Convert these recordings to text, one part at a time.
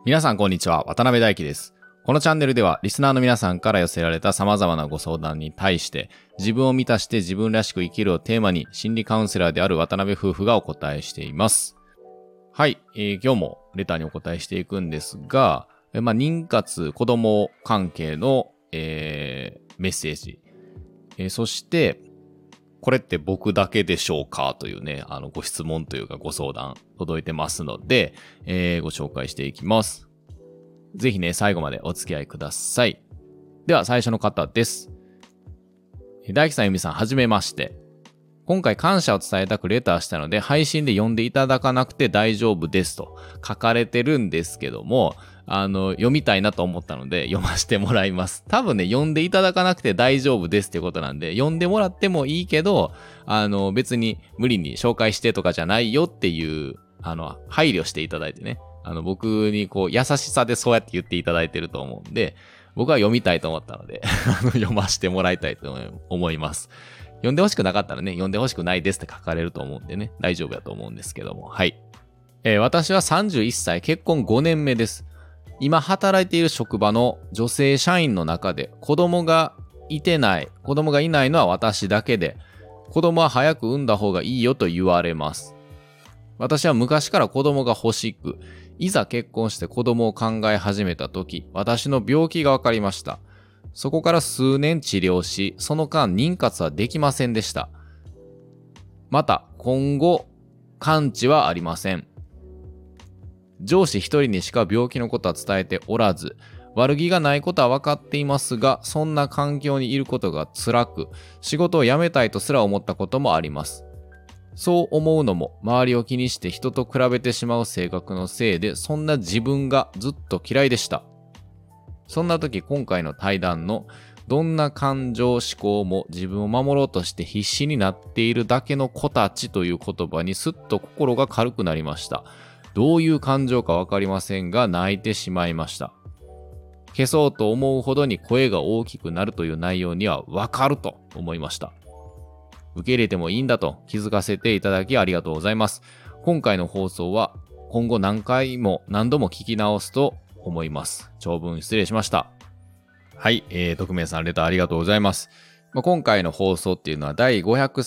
皆さんこんにちは、渡辺大輝です。このチャンネルではリスナーの皆さんから寄せられた様々なご相談に対して自分を満たして自分らしく生きるをテーマに心理カウンセラーである渡辺夫婦がお答えしています。はい、今日もレターにお答えしていくんですが、妊活、子供関係の、メッセージ、そしてこれって僕だけでしょうかというね、ご質問というかご相談届いてますので、ご紹介していきます。ぜひね、最後までお付き合いください。では、最初の方です。大輝さん、由美さん、はじめまして。今回感謝を伝えたくレターしたので、配信で読んでいただかなくて大丈夫ですと書かれてるんですけども、読みたいなと思ったので読ませてもらいます。多分ね、読んでいただかなくて大丈夫ですってことなんで、読んでもらってもいいけど、別に無理に紹介してとかじゃないよっていう、配慮していただいてね。僕に優しさでそうやって言っていただいてると思うんで、僕は読みたいと思ったので、読ませてもらいたいと思います。読んでほしくなかったらね、読んでほしくないですって書かれると思うんでね、大丈夫だと思うんですけども、はい。私は31歳、結婚5年目です。今働いている職場の女性社員の中で子供がいないのは私だけで、子供は早く産んだ方がいいよと言われます。私は昔から子供が欲しく、いざ結婚して子供を考え始めた時、私の病気が分かりました。そこから数年治療し、その間妊活はできませんでした。また、今後、完治はありません。上司一人にしか病気のことは伝えておらず、悪気がないことは分かっていますが、そんな環境にいることが辛く、仕事を辞めたいとすら思ったこともあります。そう思うのも、周りを気にして人と比べてしまう性格のせいで、そんな自分がずっと嫌いでした。そんな時、今回の対談のどんな感情思考も自分を守ろうとして必死になっているだけの子たちという言葉にすっと心が軽くなりました。どういう感情かわかりませんが泣いてしまいました。消そうと思うほどに声が大きくなるという内容にはわかると思いました。受け入れてもいいんだと気づかせていただきありがとうございます。今回の放送は今後何度も聞き直すと思います。長文失礼しました。はい、匿名さんレターありがとうございます。今回の放送っていうのは第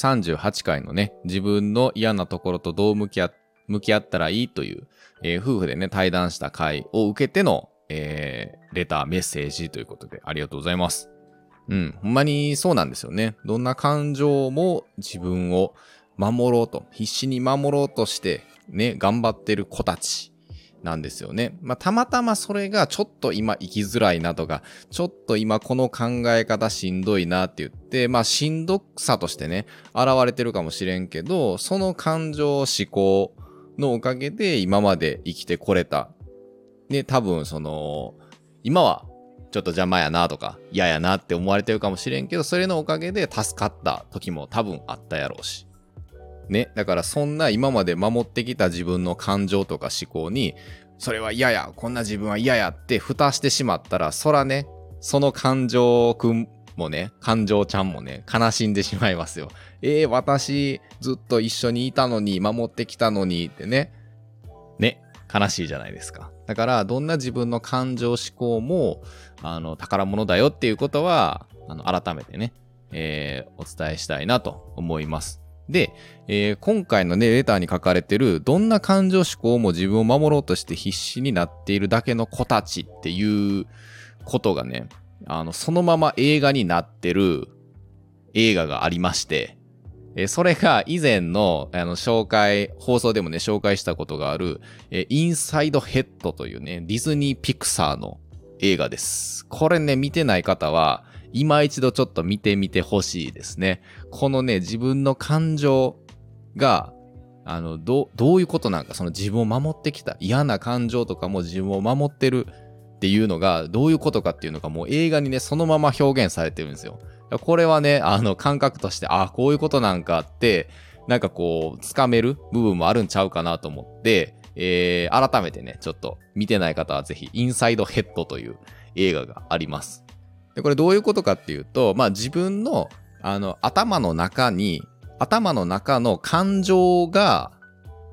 538回のね、自分の嫌なところとどう向き合ったらいいという、夫婦でね対談した回を受けての、レターメッセージということでありがとうございます。ほんまにそうなんですよね。どんな感情も自分を必死に守ろうとしてね、頑張ってる子たちなんですよね。たまたまそれがちょっと今生きづらいなとか、ちょっと今この考え方しんどいなって言って、しんどさとしてね、現れてるかもしれんけど、その感情思考のおかげで今まで生きてこれた。ね、多分今はちょっと邪魔やなとか嫌やなって思われてるかもしれんけど、それのおかげで助かった時も多分あったやろうし。ね、だからそんな今まで守ってきた自分の感情とか思考に、それは嫌や、こんな自分は嫌やって蓋してしまったら、そらね、その感情くんもね、感情ちゃんもね、悲しんでしまいますよ。私ずっと一緒にいたのに、守ってきたのにってね。ね、悲しいじゃないですか。だからどんな自分の感情思考も宝物だよっていうことは改めてね、お伝えしたいなと思います。で、今回のねレターに書かれてるどんな感情思考も自分を守ろうとして必死になっているだけの子たちっていうことがね、そのまま映画になってる映画がありまして、それが以前の放送でもね紹介したことがある、インサイドヘッドというねディズニーピクサーの映画です。これね見てない方は今一度ちょっと見てみてほしいですね。このね自分の感情がどういうことなんか、その自分を守ってきた嫌な感情とかも自分を守ってるっていうのがどういうことかっていうのがもう映画にねそのまま表現されてるんですよ。これはね感覚としてこういうことなんかってなんかつかめる部分もあるんちゃうかなと思って、改めてねちょっと見てない方はぜひインサイドヘッドという映画があります。でこれどういうことかっていうと、自分の頭の中の感情が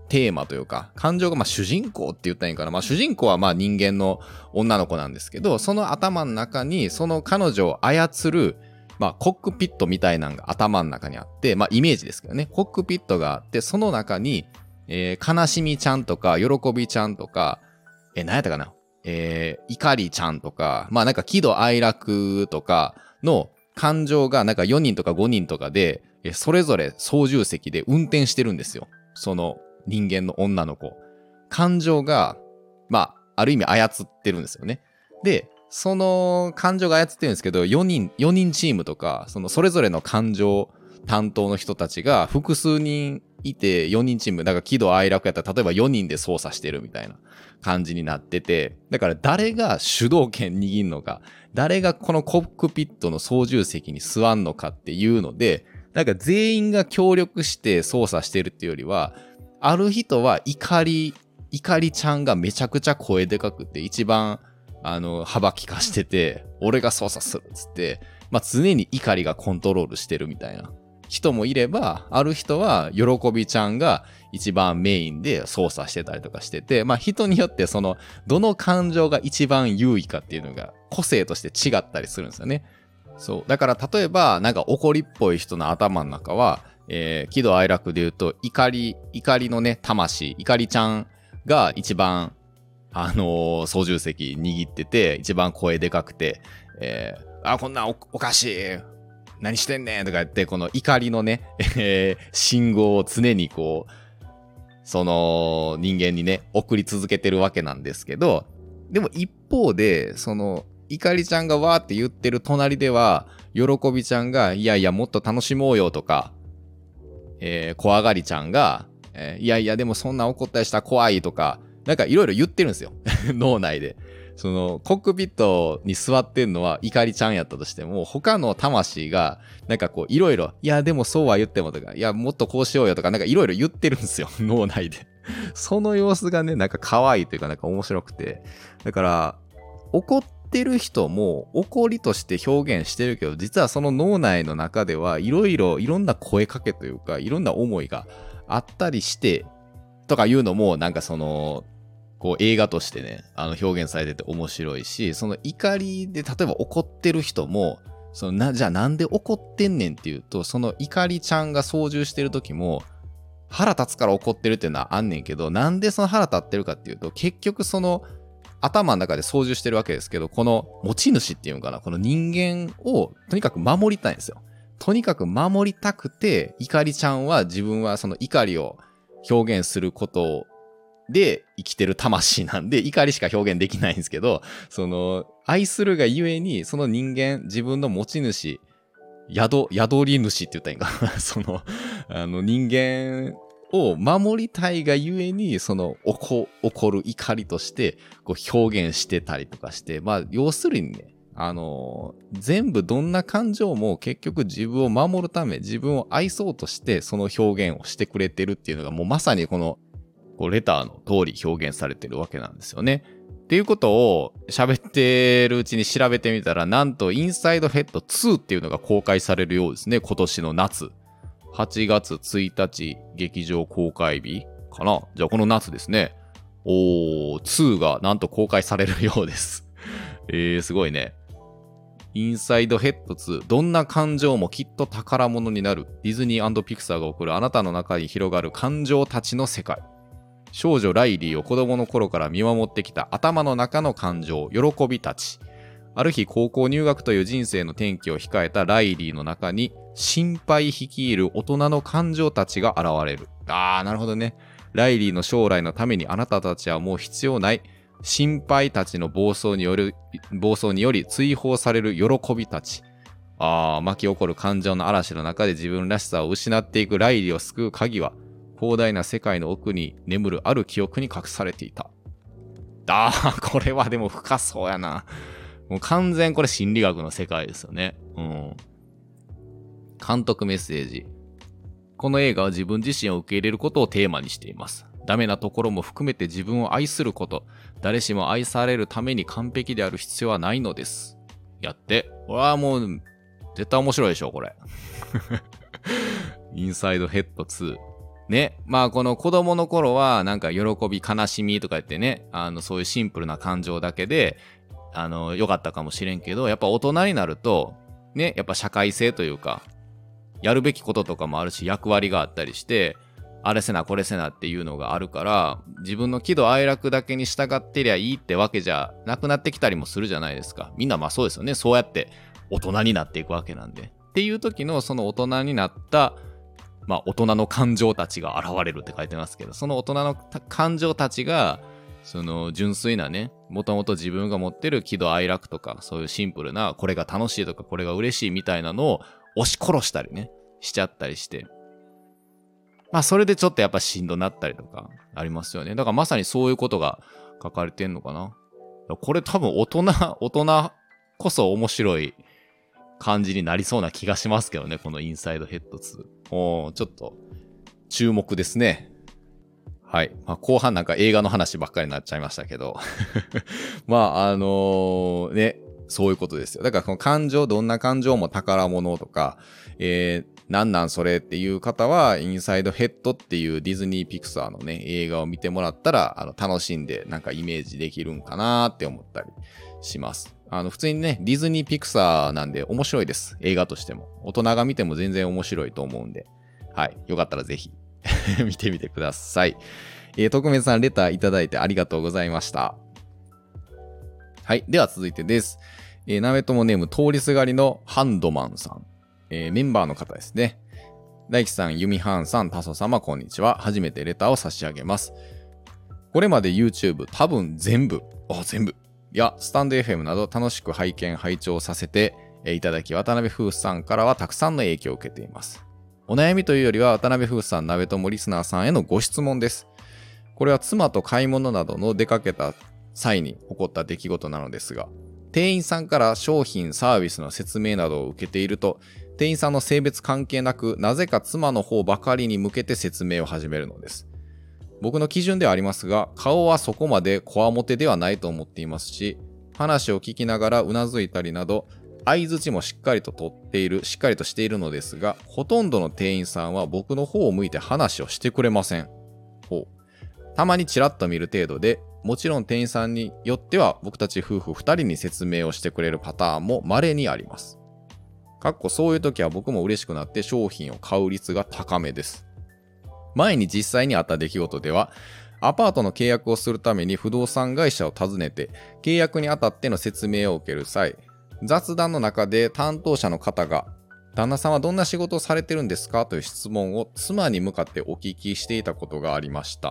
テーマというか、感情がまあ主人公って言ったらいいんかな。まあ主人公はまあ人間の女の子なんですけど、その頭の中にその彼女を操る、まあコックピットみたいなのが頭の中にあって、まあイメージですけどね、コックピットがあって、その中に、悲しみちゃんとか、喜びちゃんとか、何やったかな、怒りちゃんとか、まあなんか喜怒哀楽とかの感情がなんか4人とか5人とかで、それぞれ操縦席で運転してるんですよ。その人間の女の子。感情が、まあ、ある意味操ってるんですよね。で、その感情が操ってるんですけど、4人チームとか、それぞれの感情担当の人たちが複数人いて、4人チーム、だから喜怒哀楽やったら、例えば4人で操作してるみたいな感じになってて、だから誰が主導権握るのか、誰がこのコックピットの操縦席に座んのかっていうので、なんか全員が協力して操作してるっていうよりは、ある人は怒りちゃんがめちゃくちゃ声でかくて、一番、幅利かしてて、俺が操作するっつって、まあ、常に怒りがコントロールしてるみたいな人もいれば、ある人は喜びちゃんが一番メインで操作してたりとかしてて、まあ、人によってどの感情が一番優位かっていうのが個性として違ったりするんですよね。そう。だから例えば、なんか怒りっぽい人の頭の中は、喜怒哀楽で言うと、怒りのね、魂、怒りちゃんが一番、操縦席握ってて、一番声でかくて、こんなんおかしい。何してんねんとか言って、この怒りのね、信号を常にこう、その人間にね、送り続けてるわけなんですけど、でも一方で、怒りちゃんがわーって言ってる隣では、喜びちゃんが、いやいやもっと楽しもうよとか、怖がりちゃんが、いやいやでもそんな怒ったりしたら怖いとか、なんかいろいろ言ってるんですよ。脳内で。コックピットに座ってんのは怒りちゃんやったとしても、他の魂が、なんかこういろいろ、いやでもそうは言ってもとか、いやもっとこうしようよとか、なんかいろいろ言ってるんですよ。脳内で。その様子がね、なんか可愛いというかなんか面白くて。だから、怒ってる人も怒りとして表現してるけど、実はその脳内の中ではいろんな声かけというか、いろんな思いがあったりして、とかいうのも、なんかこう映画としてね、表現されてて面白いし、その怒りで、例えば怒ってる人も、じゃあなんで怒ってんねんっていうと、その怒りちゃんが操縦してる時も、腹立つから怒ってるっていうのはあんねんけど、なんでその腹立ってるかっていうと、結局頭の中で操縦してるわけですけど、この持ち主っていうのかな、この人間をとにかく守りたいんですよ。とにかく守りたくて、怒りちゃんは自分はその怒りを表現することで生きてる魂なんで、怒りしか表現できないんですけど、愛するがゆえに、その人間、自分の持ち主、宿り主って言ったらいいんかな。人間を守りたいがゆえに、怒る怒りとして、こう表現してたりとかして、まあ、要するにね、全部どんな感情も結局自分を守るため、自分を愛そうとして、その表現をしてくれてるっていうのが、もうまさにこのレターの通り表現されてるわけなんですよね。っていうことを喋ってるうちに調べてみたら、なんとインサイドヘッド2っていうのが公開されるようですね。今年の夏。8月1日劇場公開日かな。じゃあこの夏ですね。2がなんと公開されるようです。すごいね。インサイドヘッド2、どんな感情もきっと宝物になる。ディズニー&ピクサーが送るあなたの中に広がる感情たちの世界。少女ライリーを子供の頃から見守ってきた頭の中の感情、喜びたち。ある日高校入学という人生の転機を控えたライリーの中に心配率いる大人の感情たちが現れる。なるほどね。ライリーの将来のためにあなたたちはもう必要ない。心配たちの暴走により追放される喜びたち。巻き起こる感情の嵐の中で自分らしさを失っていくライリーを救う鍵は、広大な世界の奥に眠るある記憶に隠されていた。これはでも深そうやな。もう完全これ心理学の世界ですよね。監督メッセージ。この映画は自分自身を受け入れることをテーマにしています。ダメなところも含めて自分を愛すること。誰しも愛されるために完璧である必要はないのです。やって。これはもう、絶対面白いでしょ、これ。インサイドヘッド2。 ね、まあこの子供の頃はなんか喜び悲しみとか言ってね、そういうシンプルな感情だけで良かったかもしれんけど、やっぱ大人になるとね、やっぱ社会性というかやるべきこととかもあるし、役割があったりして、あれせなこれせなっていうのがあるから、自分の喜怒哀楽だけに従ってりゃいいってわけじゃなくなってきたりもするじゃないですか。みんなまあそうですよね。そうやって大人になっていくわけなんで。っていう時のその大人になったまあ大人の感情たちが現れるって書いてますけど、その大人の感情たちがその純粋なね、もともと自分が持ってる喜怒哀楽とか、そういうシンプルなこれが楽しいとかこれが嬉しいみたいなのを押し殺したりね、しちゃったりして、まあそれでちょっとやっぱしんどなったりとかありますよね。だからまさにそういうことが書かれてんのかな。これ多分大人こそ面白い感じになりそうな気がしますけどね、このインサイドヘッド2。ちょっと注目ですね。はい。まあ、後半なんか映画の話ばっかりになっちゃいましたけど。まあ、ね、そういうことですよ。だからこの感情、どんな感情も宝物とか、なんなんそれっていう方は、インサイドヘッドっていうディズニーピクサーのね、映画を見てもらったら、楽しんでなんかイメージできるんかなって思ったりします。普通にね、ディズニーピクサーなんで面白いです。映画としても。大人が見ても全然面白いと思うんで。はい。よかったらぜひ見てみてください。特命さんレターいただいてありがとうございました。はい。では続いてです。なめともネーム通りすがりのハンドマンさん。メンバーの方ですね。大輝さん、ユミハンさん、タソ様、こんにちは。初めてレターを差し上げます。これまで YouTube 多分全部やスタンド FM など楽しく拝聴させていただき、渡辺夫婦さんからはたくさんの影響を受けています。お悩みというよりは渡辺夫婦さん、鍋友リスナーさんへのご質問です。これは妻と買い物などの出かけた際に起こった出来事なのですが、店員さんから商品サービスの説明などを受けていると、店員さんの性別関係なく、なぜか妻の方ばかりに向けて説明を始めるのです。僕の基準ではありますが、顔はそこまでこわもてではないと思っていますし、話を聞きながらうなずいたりなど、相槌もしっかりとしているのですが、ほとんどの店員さんは僕の方を向いて話をしてくれません。たまにチラッと見る程度で、もちろん店員さんによっては僕たち夫婦2人に説明をしてくれるパターンも稀にあります。そういう時は僕も嬉しくなって商品を買う率が高めです。前に実際にあった出来事では、アパートの契約をするために不動産会社を訪ねて、契約にあたっての説明を受ける際、雑談の中で担当者の方が、旦那さんはどんな仕事をされてるんですかという質問を妻に向かってお聞きしていたことがありました。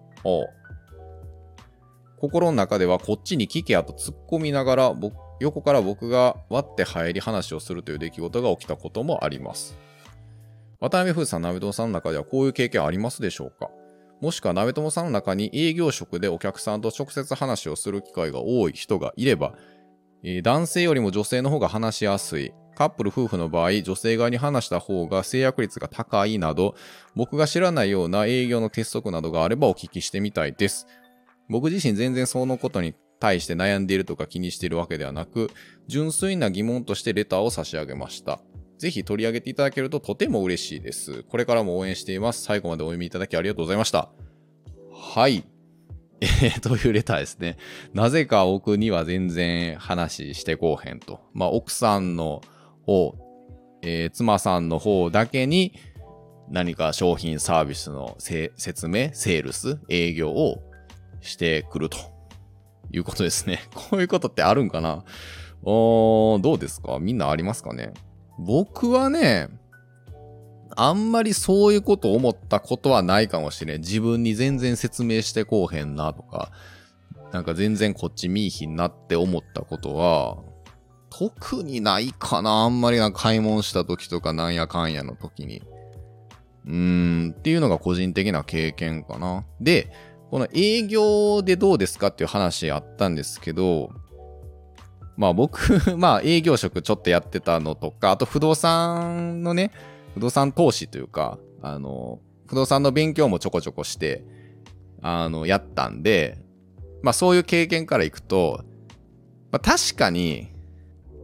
心の中ではこっちに聞けやと突っ込みながら横から僕が割って入り話をするという出来事が起きたこともあります。渡辺夫婦さん、鍋友さんの中ではこういう経験ありますでしょうか？もしくは鍋友さんの中に営業職でお客さんと直接話をする機会が多い人がいれば、男性よりも女性の方が話しやすい、カップル夫婦の場合、女性側に話した方が制約率が高いなど、僕が知らないような営業の鉄則などがあればお聞きしてみたいです。僕自身全然そのことに対して悩んでいるとか気にしているわけではなく、純粋な疑問としてレターを差し上げました。ぜひ取り上げていただけるととても嬉しいです。これからも応援しています。最後までお読みいただきありがとうございました。はい。というレターですね。なぜか僕には全然話してこうへんと。奥さんの方、妻さんの方だけに何か商品サービスの説明、セールス、営業をしてくるということですね。こういうことってあるんかな？どうですか？みんなありますかね？僕はね、あんまりそういうことを思ったことはないかもしれん。自分に全然説明してこうへんなとか、なんか全然こっち見いひんなって思ったことは、特にないかな。あんまりなんか買い物した時とかなんやかんやの時に。っていうのが個人的な経験かな。で、この営業でどうですかっていう話あったんですけど、僕、営業職ちょっとやってたのとか、あと不動産のね、不動産投資というか、不動産の勉強もちょこちょこして、やったんで、そういう経験からいくと、確かに、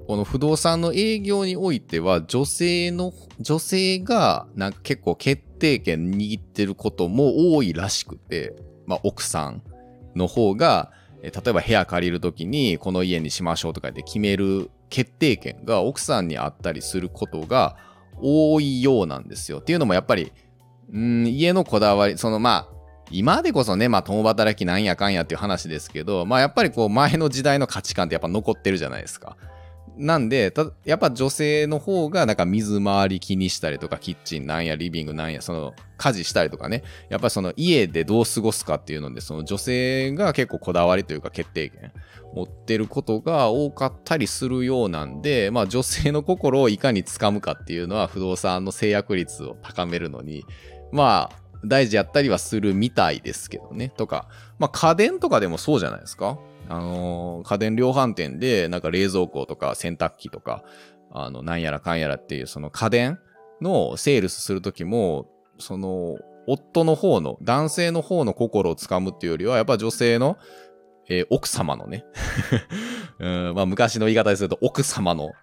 この不動産の営業においては、女性がなんか結構決定権握ってることも多いらしくて、まあ奥さんの方が、例えば部屋借りるときにこの家にしましょうとかで決める決定権が奥さんにあったりすることが多いようなんですよ。っていうのもやっぱり、家のこだわり、まあ、今でこそね、まあ共働きなんやかんやっていう話ですけど、まあやっぱりこう前の時代の価値観ってやっぱ残ってるじゃないですか。なんで、やっぱ女性の方がなんか水回り気にしたりとか、キッチンなんや、リビングなんや、家事したりとかね、やっぱり家でどう過ごすかっていうので、女性が結構こだわりというか決定権持ってることが多かったりするようなんで、まあ女性の心をいかにつかむかっていうのは不動産の制約率を高めるのに、まあ大事やったりはするみたいですけどね。とか、まあ家電とかでもそうじゃないですか。家電量販店で、なんか冷蔵庫とか洗濯機とか、なんやらかんやらっていう、家電のセールスするときも、夫の方の、男性の方の心をつかむっていうよりは、やっぱ女性の、奥様のね、まあ昔の言い方ですると、奥様の、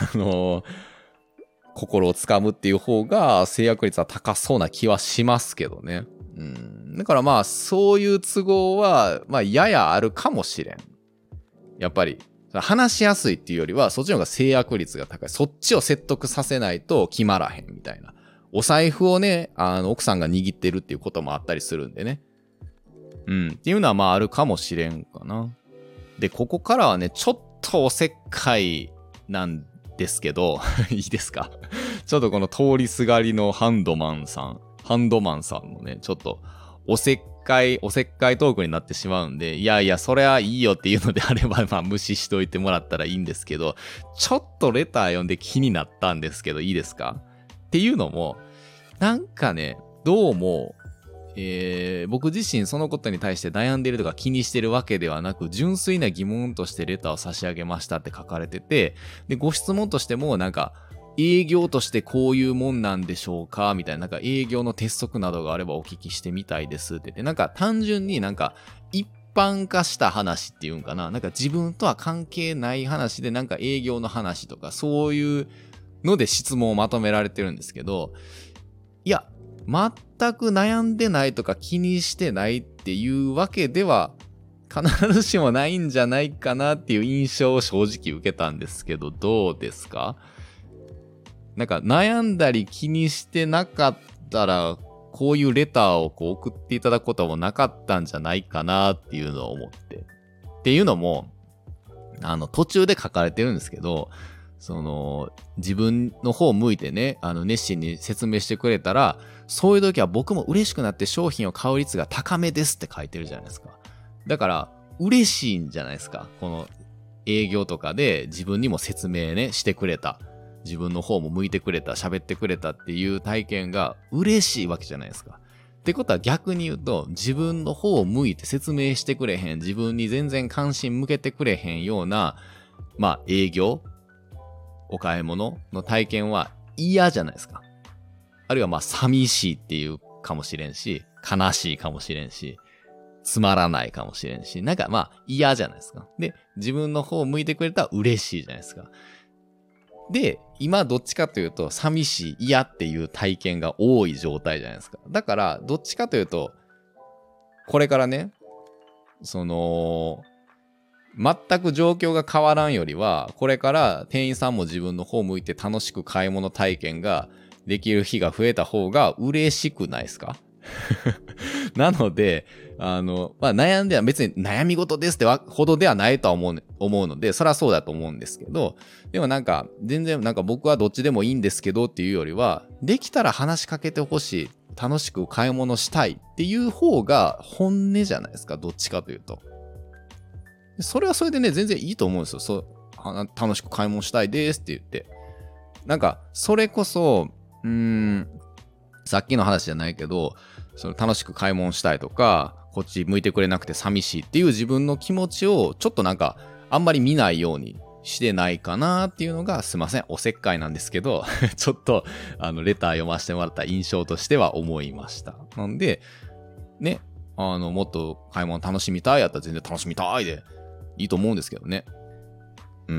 心をつかむっていう方が制約率は高そうな気はしますけどね。だからまあそういう都合はまあややあるかもしれん。やっぱり話しやすいっていうよりはそっちの方が制約率が高い。そっちを説得させないと決まらへんみたいな。お財布をね、奥さんが握ってるっていうこともあったりするんでね。っていうのはまああるかもしれんかな。で、ここからはね、ちょっとおせっかいなんですけど、いいですか？ちょっとこの通りすがりのハンドマンさんのね、ちょっとおせっかいトークになってしまうんで、いやいや、それはいいよっていうのであれば、まあ無視しといてもらったらいいんですけど、ちょっとレター読んで気になったんですけど、いいですか？っていうのも、なんかね、どうも、僕自身そのことに対して悩んでるとか気にしてるわけではなく、純粋な疑問としてレターを差し上げましたって書かれてて、で、ご質問としてもなんか、営業としてこういうもんなんでしょうかみたいな、なんか営業の鉄則などがあればお聞きしてみたいですって言って、なんか単純になんか一般化した話っていうんかな、なんか自分とは関係ない話でなんか営業の話とかそういうので質問をまとめられてるんですけど、いや、全く悩んでないとか気にしてないっていうわけでは必ずしもないんじゃないかなっていう印象を正直受けたんですけど、どうですか？なんか悩んだり気にしてなかったら、こういうレターをこう送っていただくこともなかったんじゃないかなっていうのを思って。っていうのも、途中で書かれてるんですけど、自分の方を向いてね、熱心に説明してくれたら、そういう時は僕も嬉しくなって商品を買う率が高めですって書いてるじゃないですか。だから、嬉しいんじゃないですか。この営業とかで自分にも説明ね、してくれた。自分の方も向いてくれた、喋ってくれたっていう体験が嬉しいわけじゃないですか。ってことは逆に言うと、自分の方を向いて説明してくれへん、自分に全然関心向けてくれへんような、まあ営業、お買い物の体験は嫌じゃないですか。あるいはまあ寂しいっていうかもしれんし、悲しいかもしれんし、つまらないかもしれんし、なんかまあ嫌じゃないですか。で、自分の方を向いてくれたら嬉しいじゃないですか。で、今どっちかというと寂しい、嫌っていう体験が多い状態じゃないですか。だからどっちかというと、これからね、全く状況が変わらんよりは、これから店員さんも自分の方向いて楽しく買い物体験ができる日が増えた方が嬉しくないですか？なので、まあ、悩んでは別に悩み事ですってほどではないとは思うので、それはそうだと思うんですけど、でもなんか、全然なんか僕はどっちでもいいんですけどっていうよりは、できたら話しかけてほしい、楽しく買い物したいっていう方が本音じゃないですか、どっちかというと。それはそれでね、全然いいと思うんですよ。楽しく買い物したいですって言って。なんか、それこそ、さっきの話じゃないけど、楽しく買い物したいとか、こっち向いてくれなくて寂しいっていう自分の気持ちを、ちょっとなんか、あんまり見ないようにしてないかなっていうのが、すいません、おせっかいなんですけど、ちょっと、レター読ませてもらった印象としては思いました。なんで、ね、もっと買い物楽しみたいやったら全然楽しみたいで、いいと思うんですけどね。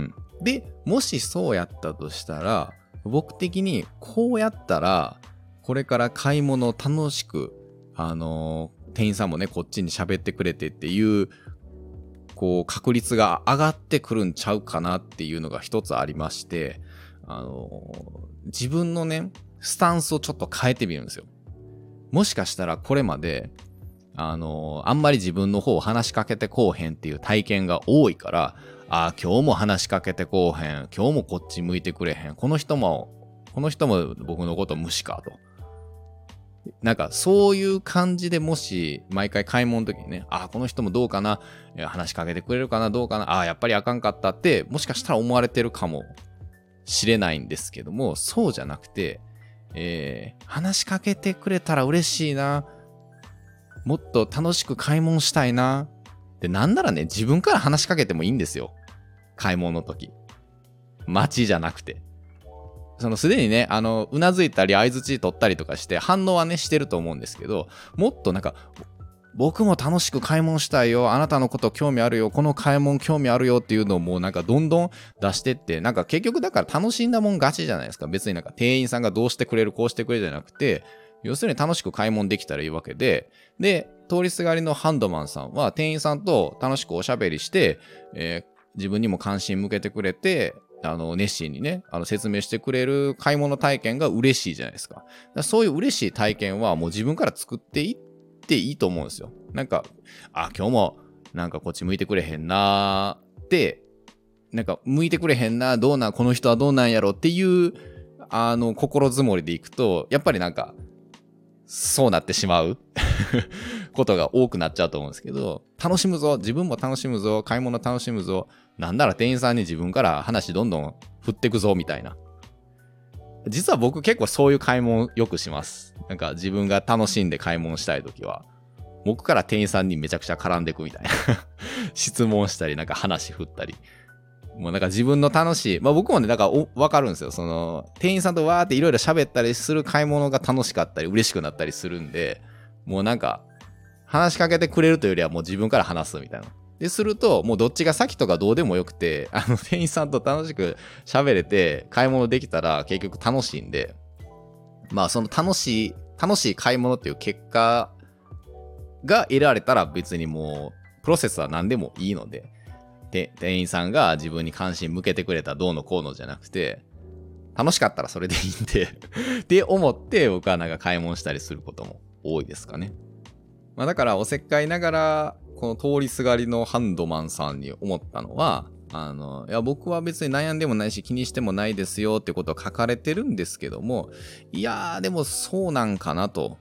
で、もしそうやったとしたら、僕的にこうやったら、これから買い物楽しく、店員さんもね、こっちに喋ってくれてっていう、こう、確率が上がってくるんちゃうかなっていうのが一つありまして、自分のね、スタンスをちょっと変えてみるんですよ。もしかしたらこれまで、あんまり自分の方を話しかけてこうへんっていう体験が多いから、今日も話しかけてこうへん、今日もこっち向いてくれへん、この人も僕のこと無視かと。なんかそういう感じでもし毎回買い物の時にね、この人もどうかな、話しかけてくれるかな、どうかな、やっぱりあかんかったってもしかしたら思われてるかもしれないんですけども、そうじゃなくて、話しかけてくれたら嬉しいな、もっと楽しく買い物したいな。で、なんならね、自分から話しかけてもいいんですよ。買い物の時。街じゃなくて。すでにね、うなずいたり、相槌取ったりとかして、反応はね、してると思うんですけど、もっとなんか、僕も楽しく買い物したいよ。あなたのこと興味あるよ。この買い物興味あるよっていうのをもうなんかどんどん出してって、なんか結局だから楽しんだもん勝ちじゃないですか。別になんか店員さんがどうしてくれる、こうしてくれるじゃなくて、要するに楽しく買い物できたらいいわけで、で、通りすがりのハンドマンさんは店員さんと楽しくおしゃべりして、自分にも関心向けてくれて、熱心にね、説明してくれる買い物体験が嬉しいじゃないですか。だからそういう嬉しい体験はもう自分から作っていっていいと思うんですよ。なんか、今日もなんかこっち向いてくれへんなーって、なんか向いてくれへんな、この人はどうなんやろっていう、心づもりでいくと、やっぱりなんか、そうなってしまうことが多くなっちゃうと思うんですけど、楽しむぞ、自分も楽しむぞ、買い物楽しむぞ、なんなら店員さんに自分から話どんどん振ってくぞみたいな。実は僕結構そういう買い物よくします。なんか自分が楽しんで買い物したいときは、僕から店員さんにめちゃくちゃ絡んでくみたいな質問したり、なんか話振ったり。もうなんか自分の楽しい、僕もね、だからわかるんですよ。店員さんとわーっていろいろ喋ったりする買い物が楽しかったり、嬉しくなったりするんで、もうなんか、話しかけてくれるというよりはもう自分から話すみたいな。で、すると、もうどっちが先とかどうでもよくて、店員さんと楽しく喋れて、買い物できたら結局楽しいんで、その楽しい買い物っていう結果が得られたら別にもう、プロセスは何でもいいので、店員さんが自分に関心向けてくれたどうのこうのじゃなくて、楽しかったらそれでいいんでって思って僕はなんか買い物したりすることも多いですかね。だからおせっかいながら、この通りすがりのハンドマンさんに思ったのは、いや僕は別に悩んでもないし気にしてもないですよってことを書かれてるんですけども、いやーでもそうなんかなと。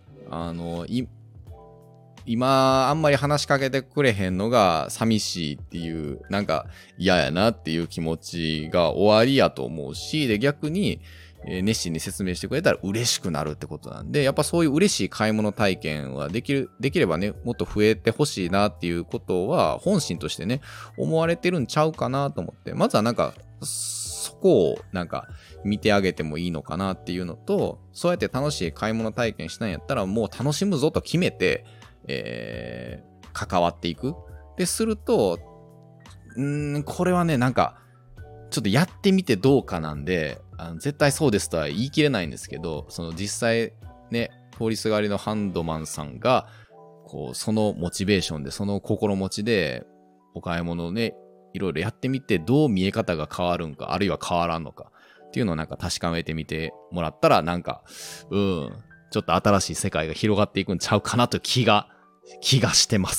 今あんまり話しかけてくれへんのが寂しいっていう、なんか嫌やなっていう気持ちが終わりやと思うし、で逆に熱心に説明してくれたら嬉しくなるってことなんで、やっぱそういう嬉しい買い物体験はできればね、もっと増えてほしいなっていうことは本心としてね、思われてるんちゃうかなと思って、まずはなんかそこをなんか見てあげてもいいのかなっていうのと、そうやって楽しい買い物体験したんやったらもう楽しむぞと決めて、関わっていく。ですると、これはね、なんか、ちょっとやってみてどうかなんで、絶対そうですとは言い切れないんですけど、実際ね、通りすがりのハンドマンさんが、そのモチベーションで、その心持ちで、お買い物をね、いろいろやってみて、どう見え方が変わるんか、あるいは変わらんのか、っていうのをなんか確かめてみてもらったら、なんか、ちょっと新しい世界が広がっていくんちゃうかなという気がしてます。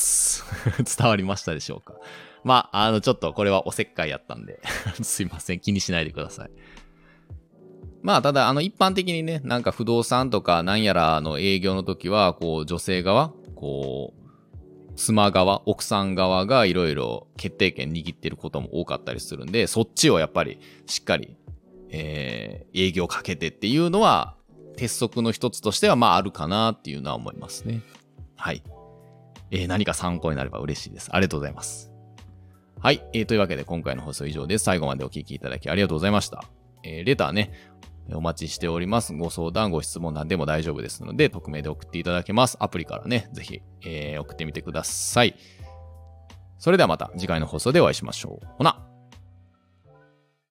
伝わりましたでしょうか。ちょっとこれはおせっかいやったんで、すいません。気にしないでください。ただ、一般的にね、なんか不動産とかなんやらの営業の時は、女性側、妻側、奥さん側がいろいろ決定権握ってることも多かったりするんで、そっちをやっぱりしっかり、営業かけてっていうのは、鉄則の一つとしてはあるかなっていうのは思いますね。はい。何か参考になれば嬉しいです。ありがとうございます。はい。というわけで今回の放送以上です。最後までお聞きいただきありがとうございました。レターね、お待ちしております。ご相談、ご質問なんでも大丈夫ですので、匿名で送っていただけます。アプリからね、ぜひ、送ってみてください。それではまた次回の放送でお会いしましょう。ほな。